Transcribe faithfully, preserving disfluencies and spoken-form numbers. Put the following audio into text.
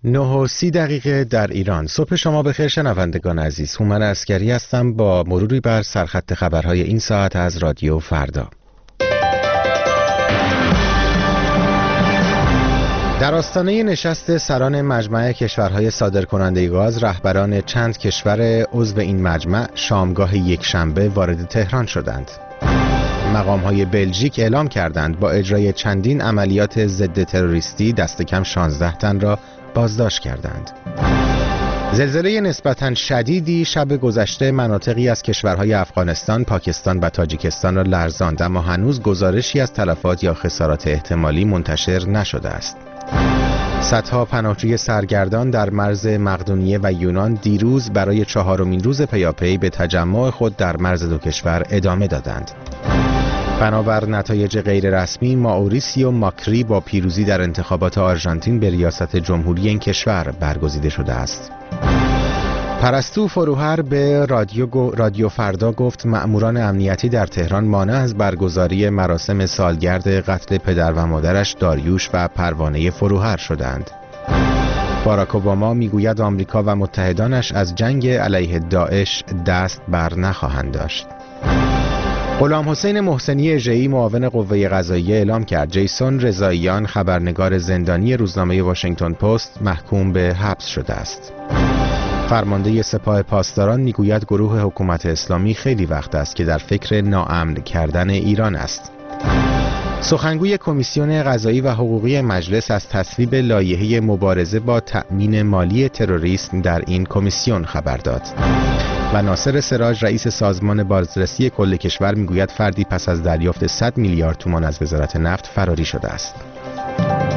نه و سی دقیقه در ایران. صبح شما بخیر شنوندگان عزیز. هومن عسکری هستم با مروری بر سرخط خبرهای این ساعت از رادیو فردا. در آستانه نشست سران مجمع کشورهای صادرکننده گاز، رهبران چند کشور عضو این مجمع شامگاه یکشنبه وارد تهران شدند. مقام‌های بلژیک اعلام کردند با اجرای چندین عملیات ضد تروریستی دست کم شانزده تن را بازداشت کردند. زلزله نسبتاً شدیدی شب گذشته مناطقی از کشورهای افغانستان، پاکستان و تاجیکستان را لرزاند، اما هنوز گزارشی از تلفات یا خسارات احتمالی منتشر نشده است. صدها پناهجوی سرگردان در مرز مقدونیه و یونان دیروز برای چهارمین روز پیاپی به تجمع خود در مرز دو کشور ادامه دادند. بنابر نتایج غیررسمی، مائوریسیو ماکری با پیروزی در انتخابات آرژانتین به ریاست جمهوری این کشور برگزیده شده است. پرستو فروهر به رادیو, رادیو فردا گفت مأموران امنیتی در تهران مانع از برگزاری مراسم سالگرد قتل پدر و مادرش داریوش و پروانه فروهر شدند. باراک اوباما میگوید آمریکا و متحدانش از جنگ علیه داعش دست بر نخواهند داشت. غلام حسین محسنی اژه‌ای معاون قوه قضاییه اعلام کرد جیسون رضاییان، خبرنگار زندانی روزنامه واشنگتن پست، محکوم به حبس شده است. فرمانده سپاه پاسداران میگوید گروه حکومت اسلامی خیلی وقت است که در فکر ناامن کردن ایران است. سخنگوی کمیسیون قضایی و حقوقی مجلس از تصویب لایحه مبارزه با تأمین مالی تروریسم در این کمیسیون خبر داد. و ناصر سراج رئیس سازمان بازرسی کل کشور میگوید فردی پس از دریافت صد میلیارد تومان از وزارت نفت فراری شده است.